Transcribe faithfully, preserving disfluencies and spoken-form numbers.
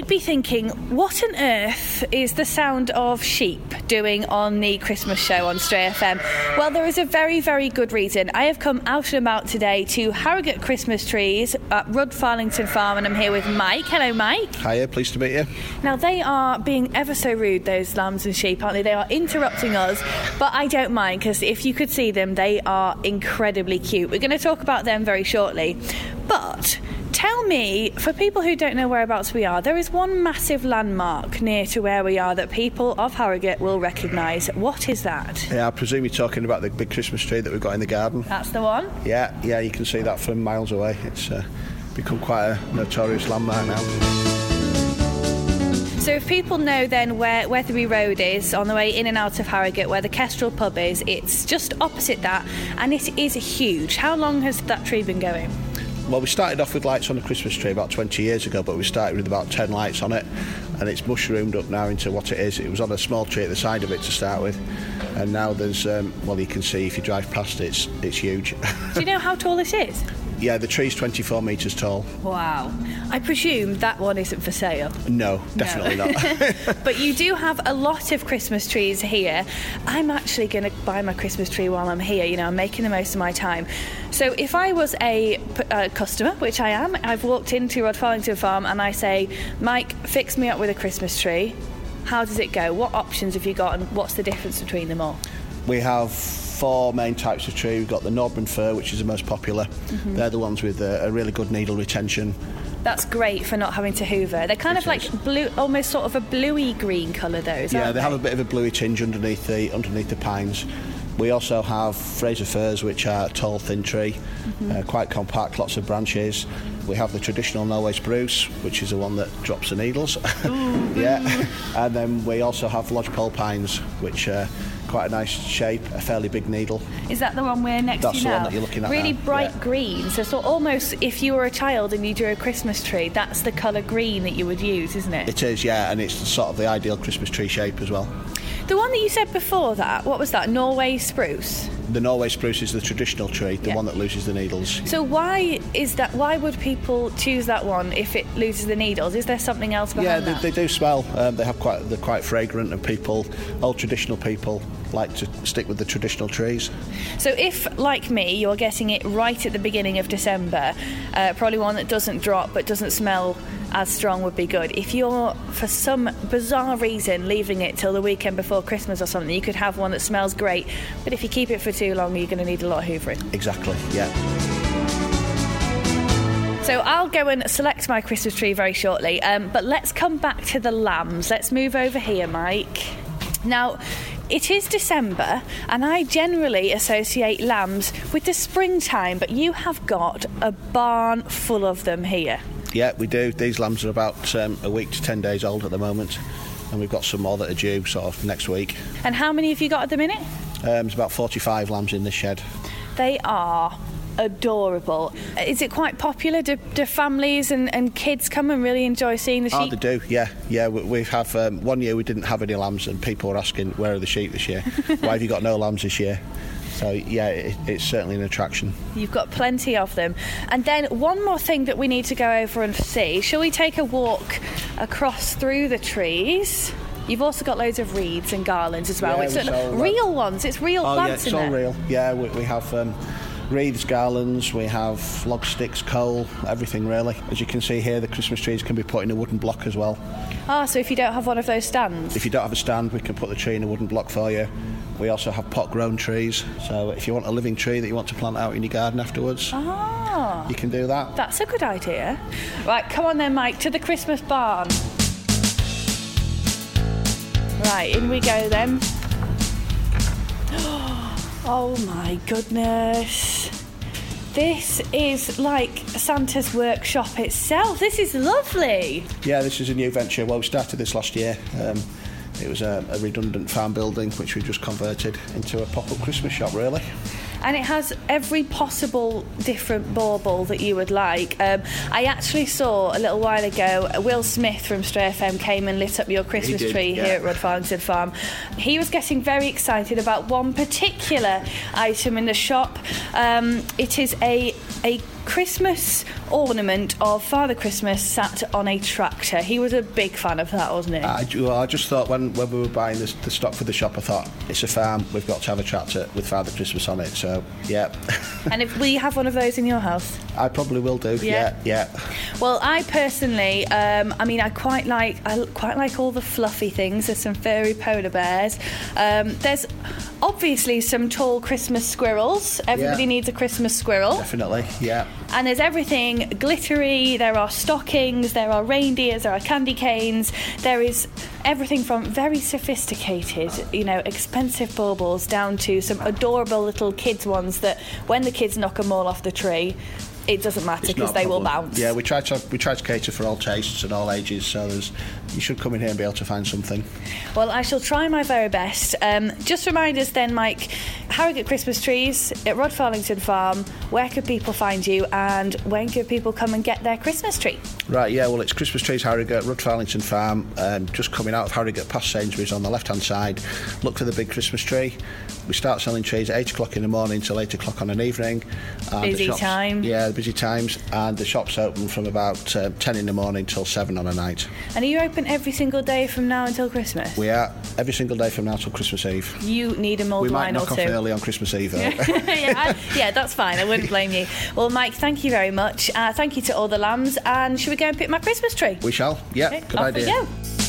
might be thinking, what on earth is the sound of sheep doing on the Christmas show on Stray F M? Well, there is a very, very good reason. I have come out and about today to Harrogate Christmas Trees at Rudd Farlington Farm, and I'm here with Mike. Hello, Mike. Hiya, pleased to meet you. Now, they are being ever so rude, those lambs and sheep, aren't they? They are interrupting us, but I don't mind, because if you could see them, they are incredibly cute. We're going to talk about them very shortly. But tell me, for people who don't know whereabouts we are, there is one massive landmark near to where we are that people of Harrogate will recognise. What is that? Yeah, I presume you're talking about the big Christmas tree that we've got in the garden. That's the one? Yeah, yeah, you can see that from miles away. It's uh, become quite a notorious landmark now. So if people know then where Wetherby Road is on the way in and out of Harrogate, where the Kestrel pub is, it's just opposite that, and it is huge. How long has that tree been going? Well, we started off with lights on the Christmas tree about twenty years ago, but we started with about ten lights on it, and it's mushroomed up now into what it is. It was on a small tree at the side of it to start with, and now there's, um, well, you can see if you drive past it, it's, it's huge. Do you know how tall it is? Yeah, the tree's twenty-four metres tall. Wow. I presume that one isn't for sale. No, definitely no. not. But you do have a lot of Christmas trees here. I'm actually going to buy my Christmas tree while I'm here. You know, I'm making the most of my time. So if I was a, a customer, which I am, I've walked into Rudd Farlington Farm and I say, Mike, fix me up with a Christmas tree. How does it go? What options have you got, and what's the difference between them all? We have four main types of tree. We've got the Nordmann fir, which is the most popular. Mm-hmm. They're the ones with a, a really good needle retention. That's great for not having to hoover. They're kind it of like is. blue, almost sort of a bluey green colour, those. Yeah, aren't they they have a bit of a bluey tinge underneath the underneath the pines. We also have Fraser firs, which are a tall, thin tree, mm-hmm. uh, quite compact, lots of branches. We have the traditional Norway spruce, which is the one that drops the needles. Yeah, and then we also have lodgepole pines, which are quite a nice shape, a fairly big needle. Is that the one we're next That's to the now? one that you're looking at Really now. bright Yeah. green. So, so almost if you were a child and you drew a Christmas tree, that's the colour green that you would use, isn't it? It is, yeah, and it's sort of the ideal Christmas tree shape as well. The one that you said before that, what was that? Norway spruce? The Norway spruce is the traditional tree, the Yeah. one that loses the needles. So why is that? Why would people choose that one if it loses the needles? Is there something else behind Yeah, that? they, they do smell. Um, they have quite, they're quite fragrant, and people, old traditional people, like to stick with the traditional trees. So if, like me, you're getting it right at the beginning of December, uh, probably one that doesn't drop but doesn't smell as strong would be good. If you're, for some bizarre reason, leaving it till the weekend before Christmas or something, you could have one that smells great, but if you keep it for too long, you're going to need a lot of hoovering. Exactly, yeah. So I'll go and select my Christmas tree very shortly, um, but let's come back to the lambs. Let's move over here, Mike. Now, it is December, and I generally associate lambs with the springtime, but you have got a barn full of them here. Yeah, we do. These lambs are about um, a week to ten days old at the moment, and we've got some more that are due sort of next week. And how many have you got at the minute? Um, there's about forty-five lambs in this shed. They are adorable. Is it quite popular? Do, do families and, and kids come and really enjoy seeing the sheep? Oh, they do, yeah. Yeah, we, we have, um, one year we didn't have any lambs, and people were asking, where are the sheep this year? Why have you got no lambs this year? So, yeah, it, it's certainly an attraction. You've got plenty of them. And then one more thing that we need to go over and see. Shall we take a walk across through the trees? You've also got loads of wreaths and garlands as well. Yeah, It's we sell, uh, real ones. It's real Oh, yeah, plants it's in all there. real. Yeah, we, we have um, wreaths, garlands, we have log sticks, coal, everything really. As you can see here, the Christmas trees can be put in a wooden block as well. Ah, so if you don't have one of those stands? If you don't have a stand, we can put the tree in a wooden block for you. We also have pot-grown trees, so if you want a living tree that you want to plant out in your garden afterwards, Ah, you can do that. that's a good idea. Right, come on then, Mike, to the Christmas barn. Right, in we go then. Oh my goodness. This is like Santa's workshop itself. This is lovely. Yeah, this is a new venture. Well, we started this last year. Um, it was a, a redundant farm building, which we just converted into a pop-up Christmas shop, really. And it has every possible different bauble that you would like. Um, I actually saw a little while ago Will Smith from Stray F M came and lit up your Christmas did, tree yeah. here at Rudd Farlington Farm. He was getting very excited about one particular item in the shop. Um, it is a a Christmas ornament of Father Christmas sat on a tractor. He was a big fan of that, wasn't he? I, well, I just thought when, when we were buying this, the stock for the shop, I thought, it's a farm, we've got to have a tractor with Father Christmas on it, so, yeah. And if we have one of those in your house? I probably will do, yeah, yeah. yeah. Well, I personally, um, I mean, I quite like I quite like all the fluffy things. There's some furry polar bears. Um, there's obviously some tall Christmas squirrels. Everybody yeah. needs a Christmas squirrel. Definitely, yeah. And there's everything glittery. There are stockings, there are reindeers, there are candy canes. There is everything from very sophisticated, you know, expensive baubles down to some adorable little kids ones that when the kids knock them all off the tree, it doesn't matter because they will bounce. Yeah, we try to we try to cater for all tastes and all ages, so there's you should come in here and be able to find something. Well, I shall try my very best. Um, just remind us then, Mike, Harrogate Christmas Trees at Rodfarlington Farm. Where could people find you, and when could people come and get their Christmas tree? Right, yeah, well, it's Christmas Trees Harrogate, Rodfarlington Farm, um, just coming out of Harrogate past Sainsbury's on the left-hand side. Look for the big Christmas tree. We start selling trees at eight o'clock in the morning till eight o'clock on an evening. And busy shops, time. Yeah, busy times, and the shop's open from about uh, ten in the morning till seven on a night. And are you open every single day from now until Christmas? We are, every single day from now till Christmas Eve. You need a mulled we wine or two. We might knock off early on Christmas Eve, though. yeah, I, yeah, that's fine. I wouldn't blame you. Well, Mike, thank you very much. Uh, thank you to all the lambs. And should we go and pick my Christmas tree? We shall. Yeah, okay, good off idea. We go.